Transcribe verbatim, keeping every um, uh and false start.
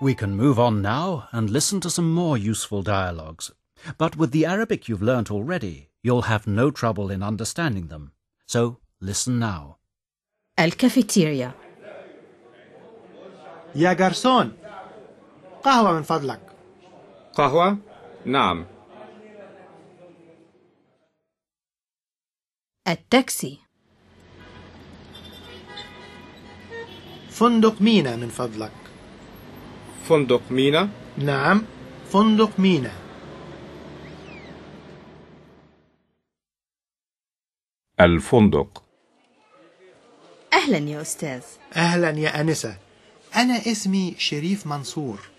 We can move on now and listen to some more useful dialogues. But with the Arabic you've learnt already, you'll have no trouble in understanding them. So listen now. الكافيتيريا. يا جرسون، قهوة من فضلك. قهوة؟ نعم. التاكسي. فندق مينا من فضلك. فندق مينا؟ نعم، فندق مينا. الفندق. أهلا يا أستاذ. أهلا يا أنسة، أنا اسمي شريف منصور.